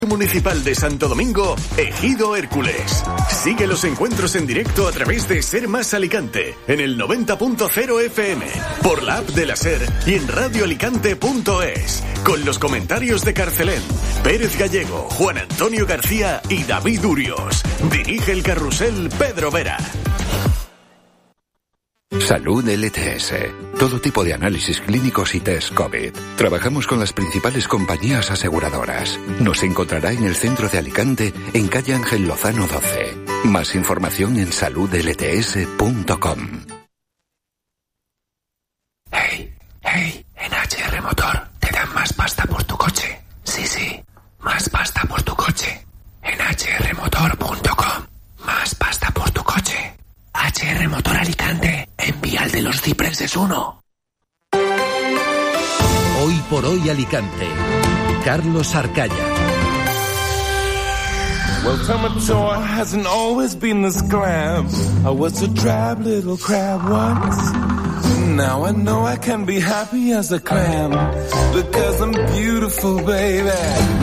Municipal de Santo Domingo, Ejido Hércules. Sigue los encuentros en directo a través de Ser Más Alicante, en el 90.0 FM, por la app de la Ser y en radioalicante.es, con los comentarios de Carcelén, Pérez Gallego, Juan Antonio García y David Urios. Dirige el carrusel Pedro Vera. Salud LTS. Todo tipo de análisis clínicos y test COVID. Trabajamos con las principales compañías aseguradoras. Nos encontrará en el centro de Alicante, en calle Ángel Lozano 12. Más información en saludlts.com. Hey, en HR Motor te dan más pasta por tu coche. Sí, más pasta por tu coche. En hrmotor.com. Más pasta por tu coche. HR Motor Alicante, en Vial de los Cipreses 1. Hoy por hoy Alicante. Carlos Arcaya. Well, Tomator hasn't always been this glam. I was a drab little crab once. Now I know I can be happy as a clam, because I'm beautiful, baby.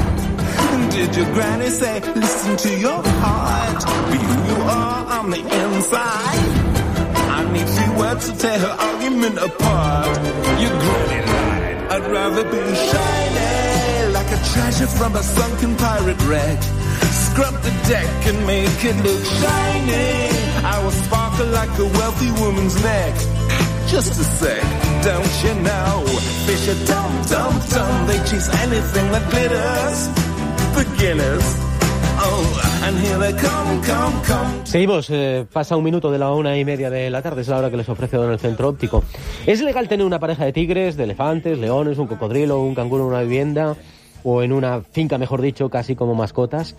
Did your granny say, listen to your heart, be who you are on the inside? I need few words to tear her argument apart. Your granny lied. I'd rather be shiny, like a treasure from a sunken pirate wreck. Scrub the deck and make it look shiny. I will sparkle like a wealthy woman's neck. Just a sec, don't you know? Fish are dumb, they chase anything that glitters. Beginners. Oh, and here they come. Seguimos, pasa un minuto de la 1:30 de la tarde, es la hora que les ofrece Don el Centro Óptico. ¿Es legal tener una pareja de tigres, de elefantes, leones, un cocodrilo, un canguro en una vivienda o en una finca, mejor dicho, casi como mascotas?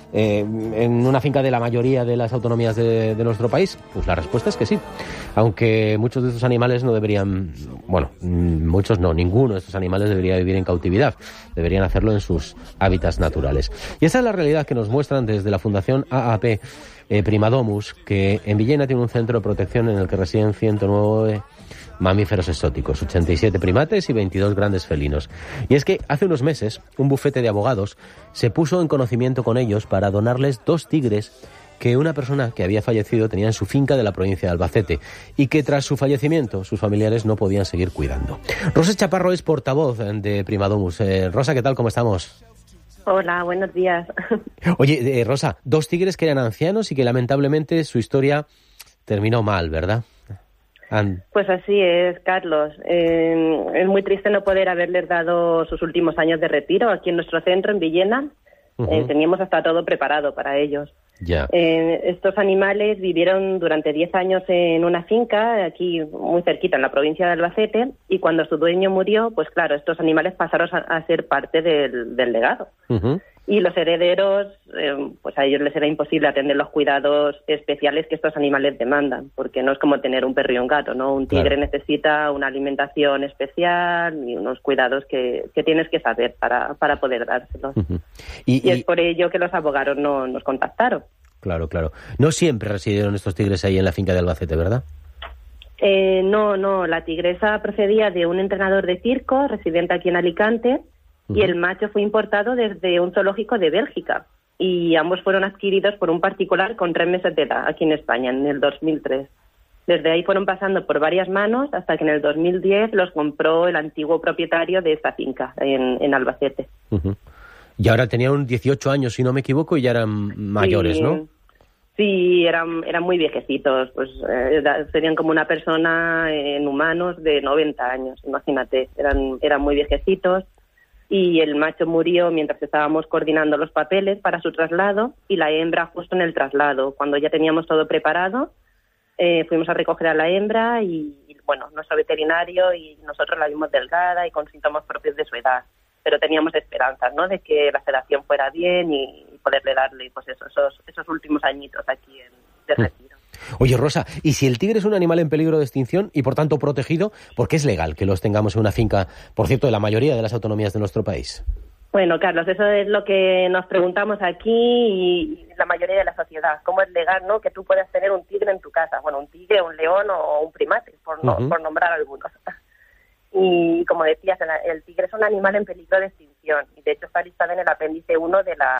En una finca de la mayoría de las autonomías de nuestro país? Pues la respuesta es que sí, aunque muchos de estos animales no deberían, bueno, muchos no, ninguno de estos animales debería vivir en cautividad, deberían hacerlo en sus hábitats naturales. Y esa es la realidad que nos muestran desde la Fundación AAP Primadomus, que en Villena tiene un centro de protección en el que residen 109 mamíferos exóticos, 87 primates y 22 grandes felinos. Y es que hace unos meses un bufete de abogados se puso en conocimiento con ellos para donarles 2 tigres que una persona que había fallecido tenía en su finca de la provincia de Albacete y que tras su fallecimiento sus familiares no podían seguir cuidando. Rosa Chaparro es portavoz de Primadomus. Rosa, ¿qué tal? ¿Cómo estamos? Hola, buenos días. Oye, Rosa, 2 tigres que eran ancianos y que lamentablemente su historia terminó mal, ¿verdad? Pues así es, Carlos. Es muy triste no poder haberles dado sus últimos años de retiro aquí en nuestro centro, en Villena. Teníamos hasta todo preparado para ellos. Ya. Estos animales vivieron durante 10 años en una finca, aquí muy cerquita, en la provincia de Albacete, y cuando su dueño murió, pues claro, estos animales pasaron a ser parte del legado. Y los herederos, pues a ellos les era imposible atender los cuidados especiales que estos animales demandan, porque no es como tener un perro y un gato, ¿no? Un tigre necesita una alimentación especial y unos cuidados que tienes que saber para poder dárselos. Y es por ello que los abogados nos contactaron. Claro. No siempre residieron estos tigres ahí en la finca de Albacete, ¿verdad? No, la tigresa procedía de un entrenador de circo residente aquí en Alicante, y el macho fue importado desde un zoológico de Bélgica, y ambos fueron adquiridos por un particular con 3 meses de edad aquí en España, en el 2003. Desde ahí fueron pasando por varias manos hasta que en el 2010 los compró el antiguo propietario de esta finca en Albacete. Y ahora tenían 18 años, si no me equivoco, y ya eran mayores, sí, ¿no? Sí, eran muy viejecitos, pues serían como una persona en humanos de 90 años, imagínate, eran muy viejecitos. Y el macho murió mientras estábamos coordinando los papeles para su traslado, y la hembra justo en el traslado. Cuando ya teníamos todo preparado, fuimos a recoger a la hembra y bueno, nuestro veterinario y nosotros la vimos delgada y con síntomas propios de su edad. Pero teníamos esperanzas, ¿no?, de que la sedación fuera bien y poderle darle pues esos últimos añitos aquí de retiro. Oye, Rosa, ¿y si el tigre es un animal en peligro de extinción y por tanto protegido, por qué es legal que los tengamos en una finca, por cierto, de la mayoría de las autonomías de nuestro país? Bueno, Carlos, eso es lo que nos preguntamos aquí y la mayoría de la sociedad. ¿Cómo es legal, no, que tú puedas tener un tigre en tu casa? Bueno, un tigre, un león o un primate, por nombrar algunos. Y como decías, el tigre es un animal en peligro de extinción. conservación. Y de hecho está listada en el apéndice 1 de la